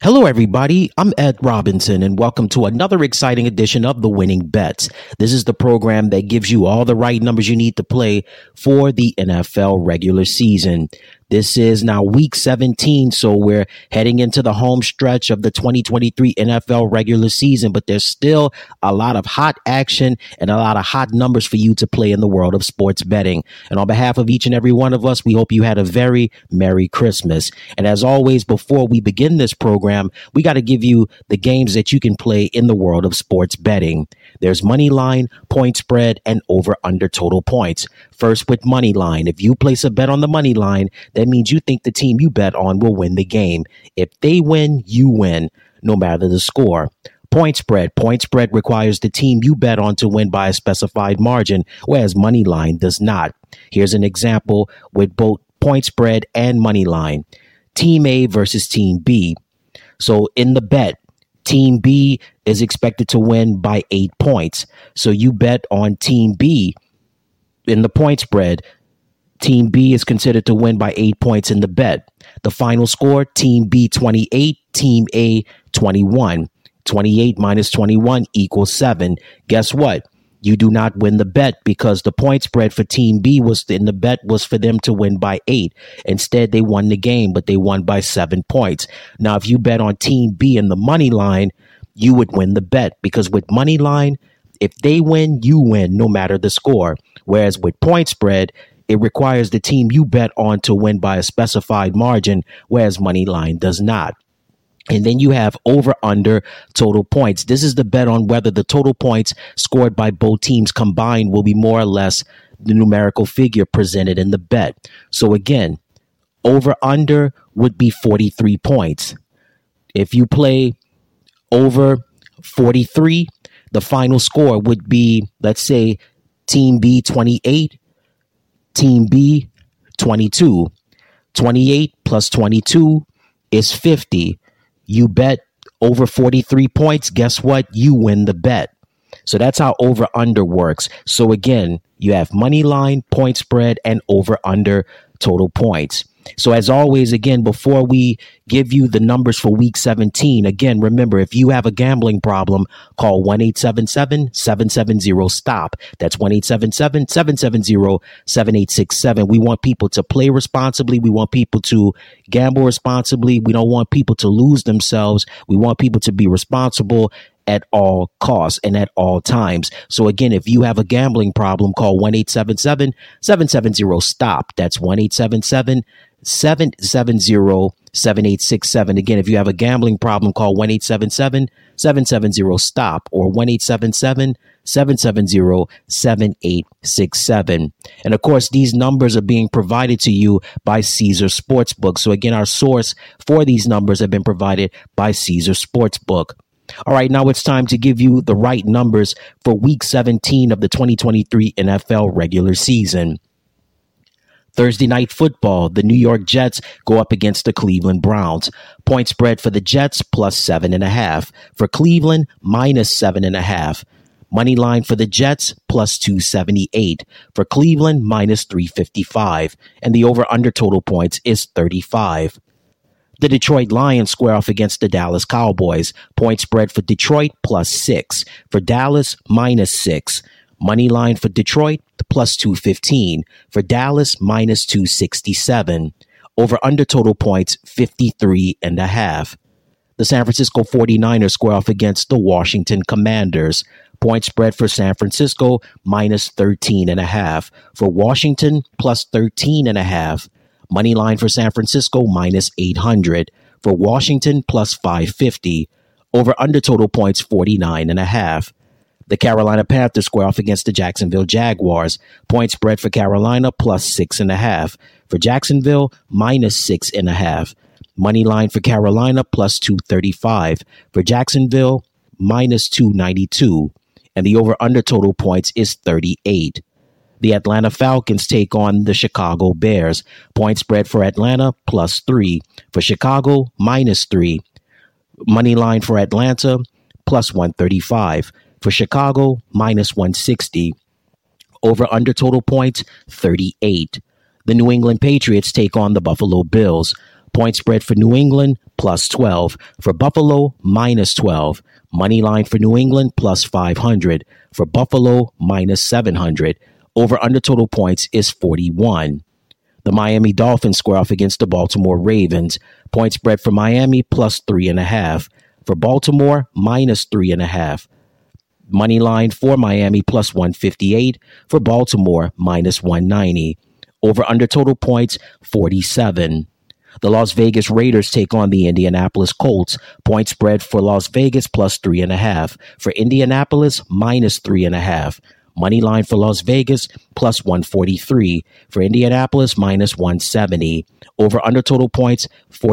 Hello, everybody. I'm Ed Robinson, and welcome to another exciting edition of The Winning Bets. This is the program that gives you all the right numbers you need to play for the NFL regular season. This is now week 17, so we're heading into the home stretch of the 2023 NFL regular season, but there's still a lot of hot action and a lot of hot numbers for you to play in the world of sports betting. And on behalf of each and every one of us, we hope you had a very Merry Christmas. And as always, before we begin this program, we got to give you the games that you can play in the world of sports betting. There's money line, point spread, and over under total points. First with money line. If you place a bet on the money line, that means you think the team you bet on will win the game. If they win, you win, no matter the score. Point spread. Point spread requires the team you bet on to win by a specified margin, whereas money line does not. Here's an example with both point spread and money line. Team A versus Team B. So in the bet, Team B is expected to win by 8 points. So you bet on Team B in the point spread. Team B is considered to win by 8 points in the bet. The final score, Team B 28, Team A 21. 28 minus 21 equals 7. Guess what? You do not win the bet because the point spread for Team B was in the bet was for them to win by 8. Instead, they won the game, but they won by 7 points. Now, if you bet on Team B in the money line, you would win the bet because with money line, if they win, you win no matter the score. Whereas with point spread, it requires the team you bet on to win by a specified margin, whereas money line does not. And then you have over under total points. This is the bet on whether the total points scored by both teams combined will be more or less the numerical figure presented in the bet. So again, over under would be 43 points. If you play over 43, the final score would be, let's say, Team B 28, Team B 22. 28 plus 22 is 50. You bet over 43 points. Guess what? You win the bet. So that's how over under works. So again, you have money line, point spread, and over under total points. So as always, again, before we give you the numbers for week 17, again, remember, if you have a gambling problem, call 1-877-770-STOP. That's 1-877-770-7867. We want people to play responsibly. We want people to gamble responsibly. We don't want people to lose themselves. We want people to be responsible at all costs and at all times. So again, if you have a gambling problem, call 1-877-770-STOP. That's 1-877-770-7867. Again, if you have a gambling problem, call 1-877-770-STOP or 1-877-770-7867. And of course, these numbers are being provided to you by Caesar Sportsbook. So again, our source for these numbers have been provided by Caesar Sportsbook. All right, now it's time to give you the right numbers for week 17 of the 2023 NFL regular season. Thursday night football, the New York Jets go up against the Cleveland Browns. Point spread for the Jets plus 7.5. For Cleveland, minus 7.5. Money line for the Jets plus 278. For Cleveland, minus 355. And the over under total points is 35. The Detroit Lions square off against the Dallas Cowboys. Point spread for Detroit plus 6. For Dallas, minus 6. Money line for Detroit plus 215. For Dallas, minus 267. Over under total points, 53.5. The San Francisco 49ers square off against the Washington Commanders. Point spread for San Francisco, minus 13.5. For Washington, plus 13.5. Money line for San Francisco, minus 800. For Washington, plus 550. Over under total points, 49.5. The Carolina Panthers square off against the Jacksonville Jaguars. Point spread for Carolina, plus 6.5. For Jacksonville, minus 6.5. Money line for Carolina, plus 235. For Jacksonville, minus 292. And the over under total points is 38. The Atlanta Falcons take on the Chicago Bears. Point spread for Atlanta, plus 3. For Chicago, minus 3. Money line for Atlanta, plus 135. For Chicago, minus 160. Over under total points, 38. The New England Patriots take on the Buffalo Bills. Point spread for New England, plus 12. For Buffalo, minus 12. Money line for New England, plus 500. For Buffalo, minus 700. Over under total points is 41. The Miami Dolphins square off against the Baltimore Ravens. Point spread for Miami, plus 3.5. For Baltimore, minus 3.5. Money line for Miami, plus 158. For Baltimore, minus 190. Over under total points, 47. The Las Vegas Raiders take on the Indianapolis Colts. Point spread for Las Vegas, plus 3.5. For Indianapolis, minus 3.5. Money line for Las Vegas, plus 143. For Indianapolis, minus 170. Over under total points,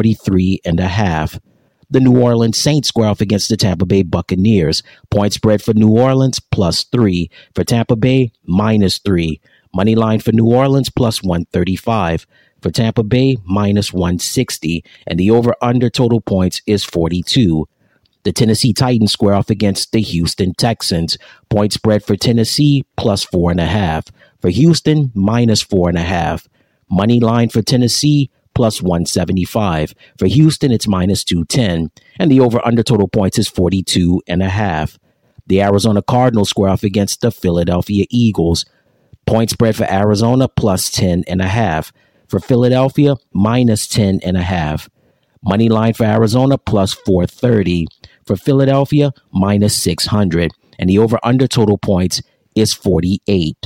43.5. The New Orleans Saints square off against the Tampa Bay Buccaneers. Point spread for New Orleans, plus 3. For Tampa Bay, minus 3. Money line for New Orleans, plus 135. For Tampa Bay, minus 160. And the over-under total points is 42. The Tennessee Titans square off against the Houston Texans. Point spread for Tennessee, plus 4.5. For Houston, minus 4.5. Money line for Tennessee, plus 175. For Houston, it's minus 210. And the over-under total points is 42.5. The Arizona Cardinals square off against the Philadelphia Eagles. Point spread for Arizona, plus 10.5. For Philadelphia, minus 10.5. Money line for Arizona, plus 430. For Philadelphia, minus 600. And the over-under total points is 48.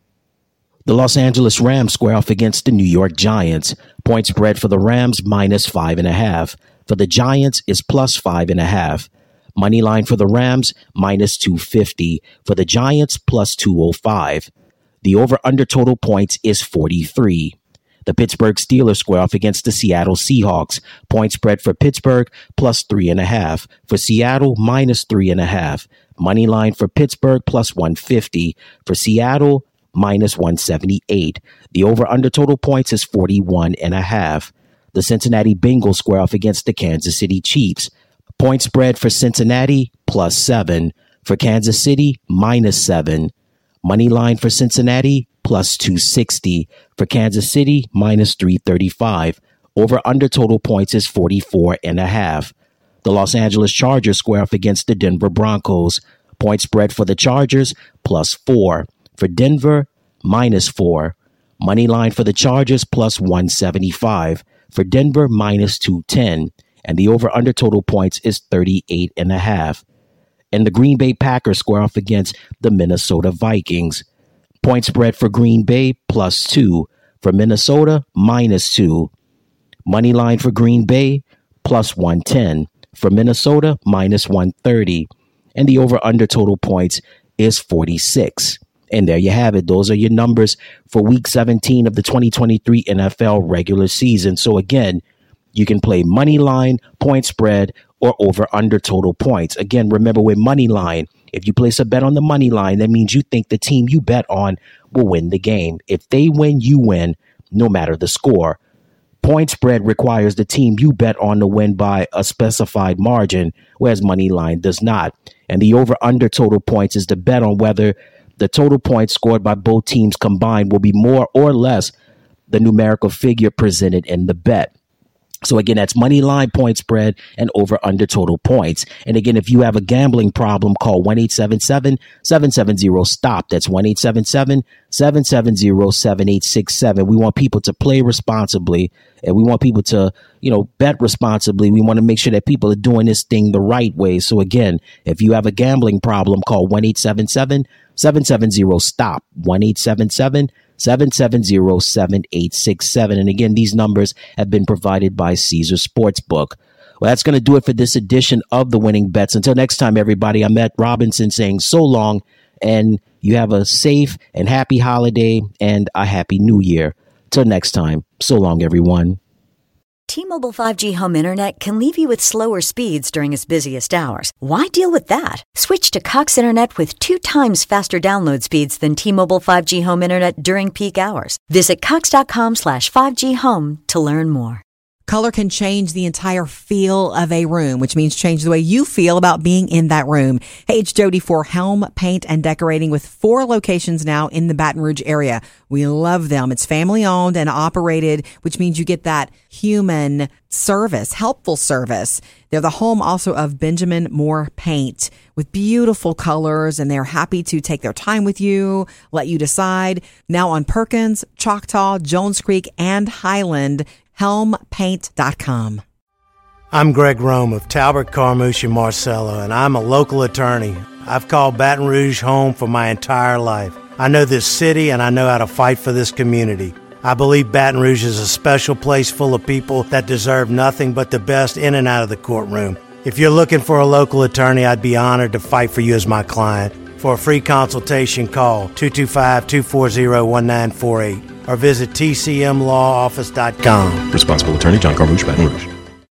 The Los Angeles Rams square off against the New York Giants. Point spread for the Rams, minus 5.5. For the Giants is plus 5.5. Money line for the Rams, minus 250. For the Giants, plus 205. The over-under total points is 43. The Pittsburgh Steelers square off against the Seattle Seahawks. Point spread for Pittsburgh, plus 3.5. For Seattle, minus 3.5. Money line for Pittsburgh, plus 150. For Seattle, minus 178. The over-under total points is 41.5. The Cincinnati Bengals square off against the Kansas City Chiefs. Point spread for Cincinnati, plus 7. For Kansas City, minus 7. Money line for Cincinnati, plus 260. For Kansas City, minus 335. Over under total points is 44.5. The Los Angeles Chargers square off against the Denver Broncos. Point spread for the Chargers, plus 4. For Denver, minus 4. Money line for the Chargers, plus 175. For Denver, minus 210. And the over under total points is 38.5. And the Green Bay Packers square off against the Minnesota Vikings. Point spread for Green Bay, plus 2. For Minnesota, minus 2. Money line for Green Bay, plus 110. For Minnesota, minus 130. And the over-under total points is 46. And there you have it. Those are your numbers for Week 17 of the 2023 NFL regular season. So again, you can play money line, point spread, or over-under total points. Again, remember with money line, if you place a bet on the money line, that means you think the team you bet on will win the game. If they win, you win, no matter the score. Point spread requires the team you bet on to win by a specified margin, whereas money line does not. And the over-under total points is the bet on whether the total points scored by both teams combined will be more or less the numerical figure presented in the bet. So again, that's money line, point spread, and over under total points. And again, if you have a gambling problem, call 1-877-770-STOP. That's 1-877-770-7867. We want people to play responsibly, and we want people to, bet responsibly. We want to make sure that people are doing this thing the right way. So again, if you have a gambling problem, call 1-877-770-STOP. 1-877-770-7867. And again, these numbers have been provided by Caesar Sportsbook. Well, that's going to do it for this edition of The Winning Bets. Until next time, everybody, I'm Ed Robinson saying so long, and you have a safe and happy holiday and a happy new year. Till next time, so long, everyone. T-Mobile 5G home internet can leave you with slower speeds during its busiest hours. Why deal with that? Switch to Cox Internet with 2 times faster download speeds than T-Mobile 5G home internet during peak hours. Visit cox.com/5G home to learn more. Color can change the entire feel of a room, which means change the way you feel about being in that room. Hey, it's Jody for Helm Paint and Decorating with 4 locations now in the Baton Rouge area. We love them. It's family owned and operated, which means you get that human service, helpful service. They're the home also of Benjamin Moore Paint with beautiful colors, and they're happy to take their time with you, let you decide. Now on Perkins, Choctaw, Jones Creek, and Highland, helmpaint.com. I'm Greg Rome of Talbot, Carmouche, and Marcello, and I'm a local attorney. I've called Baton Rouge home for my entire life. I know this city, and I know how to fight for this community. I believe Baton Rouge is a special place full of people that deserve nothing but the best in and out of the courtroom. If you're looking for a local attorney, I'd be honored to fight for you as my client. For a free consultation, call 225-240-1948 or visit tcmlawoffice.com. Responsible attorney, John Carmouche, Baton Rouge.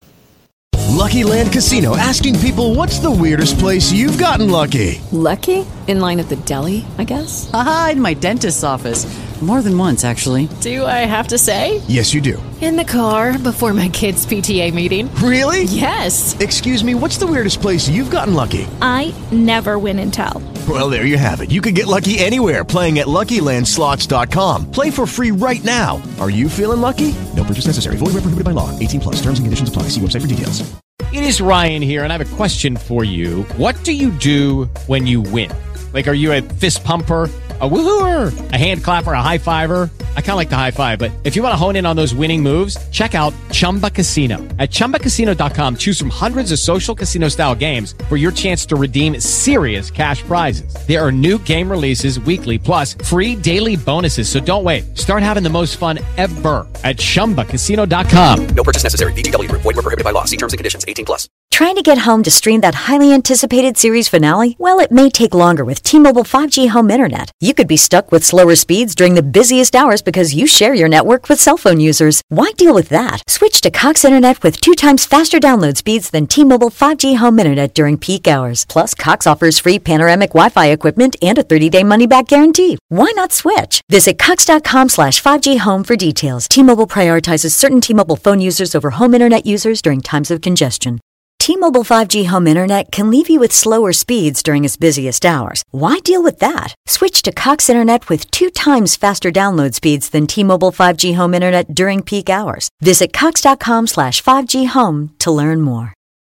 Lucky Land Casino, asking people, what's the weirdest place you've gotten lucky? Lucky? In line at the deli, I guess? Aha, in my dentist's office. More than once, actually. Do I have to say? Yes, you do. In the car before my kids' PTA meeting. Really? Yes. Excuse me, what's the weirdest place you've gotten lucky? I never win and tell. Well, there you have it. You can get lucky anywhere, playing at LuckyLandSlots.com. Play for free right now. Are you feeling lucky? No purchase necessary. Void where prohibited by law. 18+. Terms and conditions apply. See website for details. It is Ryan here, and I have a question for you. What do you do when you win? Like, are you a fist pumper, a woo-hooer, a hand clapper, a high-fiver? I kind of like the high-five, but if you want to hone in on those winning moves, check out Chumba Casino. At ChumbaCasino.com, choose from hundreds of social casino-style games for your chance to redeem serious cash prizes. There are new game releases weekly, plus free daily bonuses, so don't wait. Start having the most fun ever at ChumbaCasino.com. No purchase necessary. VGW Group. Void where prohibited by law. See terms and conditions. 18+. Trying to get home to stream that highly anticipated series finale? Well, it may take longer with T-Mobile 5G home internet. You could be stuck with slower speeds during the busiest hours because you share your network with cell phone users. Why deal with that? Switch to Cox Internet with 2 times faster download speeds than T-Mobile 5G home internet during peak hours. Plus, Cox offers free panoramic Wi-Fi equipment and a 30-day money-back guarantee. Why not switch? Visit Cox.com/5G home for details. T-Mobile prioritizes certain T-Mobile phone users over home internet users during times of congestion. T-Mobile 5G home internet can leave you with slower speeds during its busiest hours. Why deal with that? Switch to Cox Internet with 2 times faster download speeds than T-Mobile 5G home internet during peak hours. Visit Cox.com/5G home to learn more.